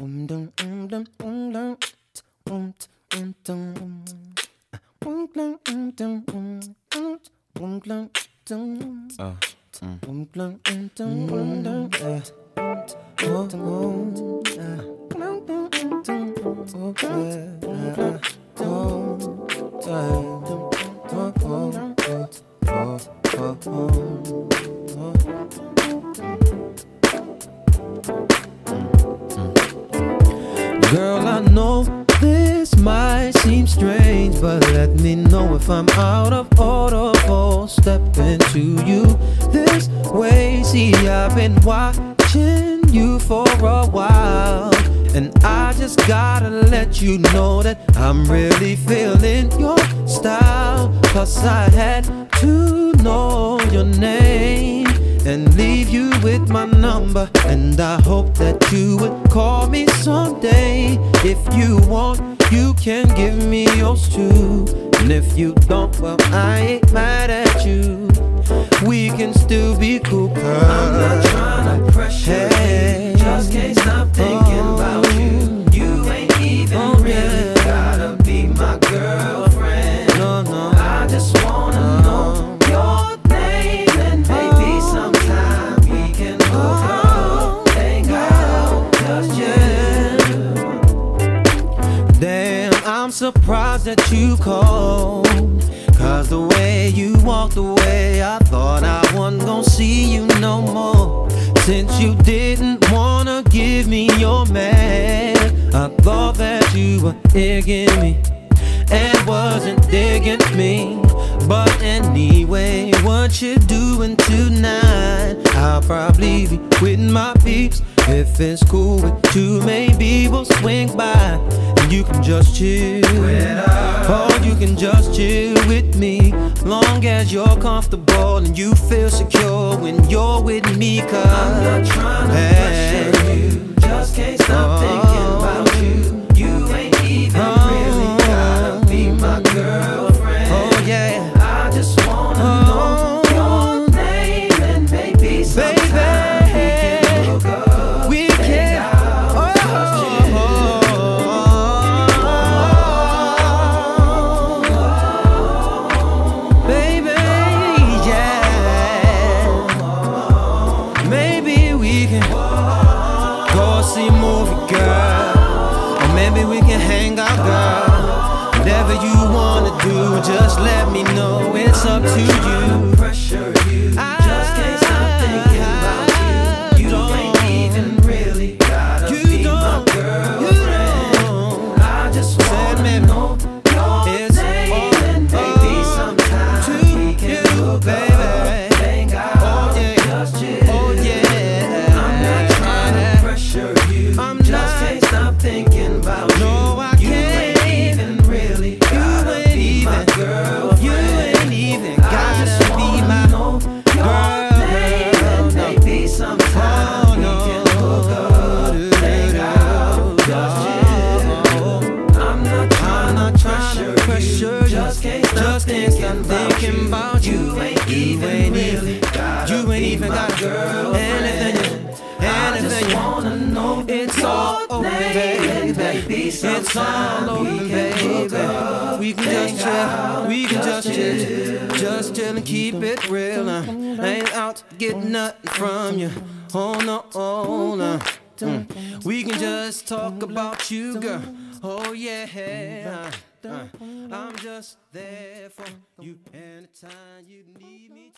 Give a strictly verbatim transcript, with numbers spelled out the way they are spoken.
Girl, I know this might seem strange, but let me know if I'm out of order for stepping to you this way. See, I've been watching you for a while, and I just gotta let you know that I'm really feeling your style. Plus I had to know your name and leave you with my number, and I hope that you would call me someday. If you want, you can give me yours too, and if you don't, well, I ain't mad at you. We can still be cool, girl. I'm not trying to pressure hey. you, just can't stop thinking oh. about you. You ain't even oh, really yeah. gotta be my girlfriend. No, no, I just wanna no. know your name, and maybe sometime we can hook up, hang out, just you. Damn, I'm surprised that you called, cause the way you walked away, I thought I wasn't gonna see you no more. Since you didn't wanna give me your man, I thought that you were digging me and wasn't digging me. But anyway, what you doing tonight? I'll probably be with my peeps. If it's cool with you, maybe we'll swing by and you can just chill. Or you can just chill with me, long as you're comfortable and you feel secure when you're with me. Cause I'm not trying to hey, pressure you, just can't stop oh, thinking about you. You ain't even oh, really gotta be my girlfriend. Oh yeah, I just wanna oh, know your name, and maybe sometime baby, we can hook up, we can, hang out, oh, just chill. oh, baby, yeah. Maybe we can go see a movie, girl, or maybe we can hang out, girl. Whatever you wanna do, just let me know. It's up to you. Pressure you, just can't stop thinking about you. You ain't even really gotta be my girlfriend. I just wanna know your name, and maybe sometime we can hook up, hang out, just chill. I'm not trying to pressure you, just can't stop thinking about you. You ain't even really gotta be my girlfriend. You ain't even gotta be my know your name, and maybe sometime we can hook up, hang out, just chill. I'm not trying to pressure you, just can't stop thinking about you. You ain't even really gotta You ain't even be my got girlfriend. anything, I just anything. wanna know It's all your open, name, and baby. maybe It's all sometime open, we can hook baby. up, We can hang just chill, out, we can just just chill, just chill and keep it real. Uh, I ain't out to get nothing from you. Oh no, oh no. Mm. We can just talk about you, girl. Oh yeah. Uh, uh, I'm just there for you anytime you need me.